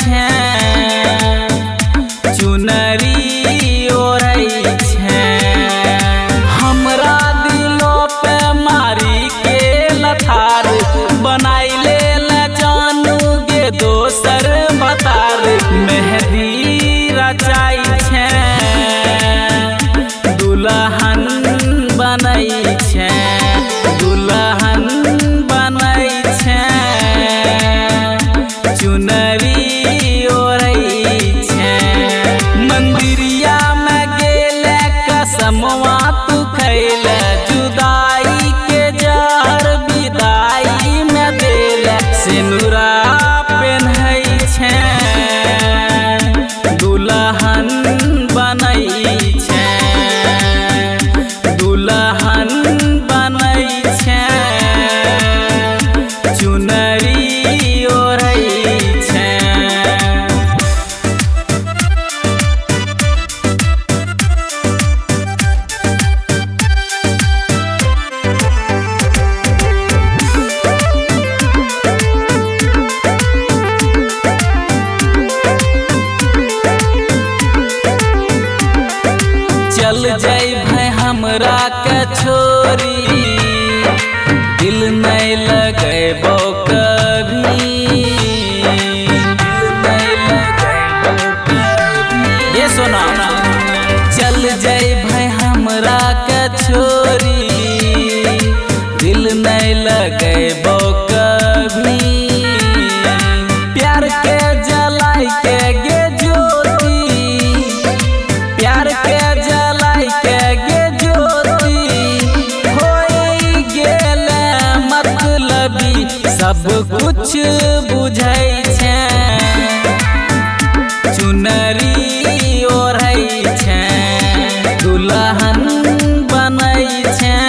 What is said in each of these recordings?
छै चुनरी ओढ़ै छै हमरा दिलो पे मारी के लथार बनाई ले जानू गे दोसर बतार मेहदी रचाई छै दुल्हन बनै छै दुल्हन बनै छै चुनरी ओढ़ै छै मंदिरिया में गेले कसमवा तू खैले जुदाई के जहर विदाई में देले सिनुरा पेन्है छै दुल्हन बनै छै दुल्हन बनै छै चुनरी ओढ़ै छै चल जइबै हमरा के छोरी दिल नहीं लगैबो कभी दिल नहीं लगैबो कभी ये सुना चल जइबै हमरा के छोरी दिल नहीं लगैबो कभी प्यार के जलाई के गे ज्योति प्यार के जलाई के गे ज्योति होई गेले मतलबी सब कुछ बुझै छै चुनरी ओढ़ै छै दुल्हन बनै छै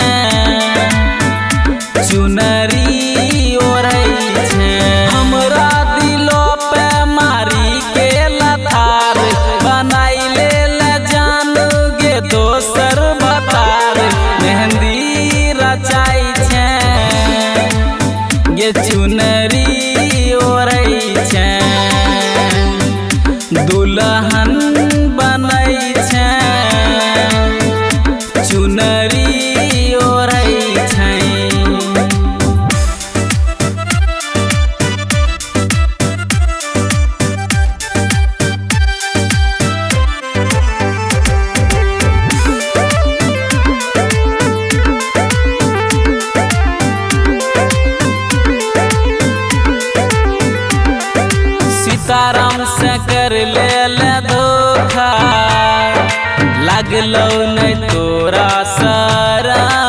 चुनरी ओढ़ै छै हमरा दिलो पे मारी के लथार बनाई ले जानू गे दोसर बतार मेहंदी रचाई छै गे चुनरी ओढ़ै छै दुल्हन बनै छै चुनरी ओढ़ै छै सीताराम से कर ले धोखा लागलो नहीं तोरा शरण